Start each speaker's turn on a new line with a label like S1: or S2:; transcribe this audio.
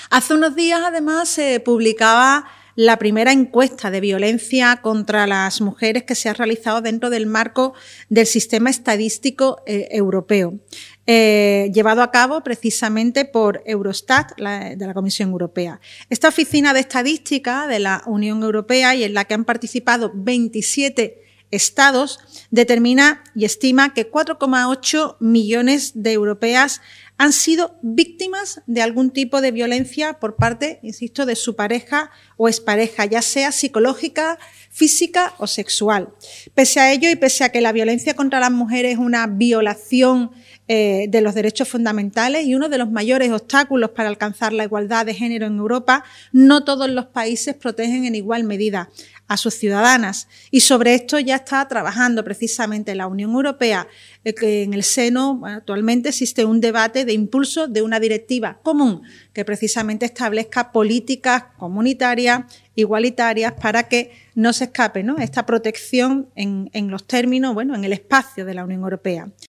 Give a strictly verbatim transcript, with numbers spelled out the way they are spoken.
S1: Hace unos días, además, se publicaba la primera encuesta de violencia contra las mujeres que se ha realizado dentro del marco del sistema estadístico eh, europeo, eh, llevado a cabo precisamente por Eurostat, la, de la Comisión Europea. Esta oficina de estadística de la Unión Europea, y en la que han participado veintisiete estados, determina y estima que cuatro coma ocho millones de europeas han sido víctimas de algún tipo de violencia por parte, insisto, de su pareja o expareja, ya sea psicológica, física o sexual. Pese a ello y pese a que la violencia contra las mujeres es una violación eh, de los derechos fundamentales y uno de los mayores obstáculos para alcanzar la igualdad de género en Europa, no todos los países protegen en igual medida a sus ciudadanas. Y sobre esto ya está trabajando precisamente la Unión Europea, eh, que en el seno bueno, actualmente existe un debate de impulso de una directiva común que precisamente establezca políticas comunitarias igualitarias para que no se escape, ¿no?, esta protección en, en los términos, bueno, en el espacio de la Unión Europea.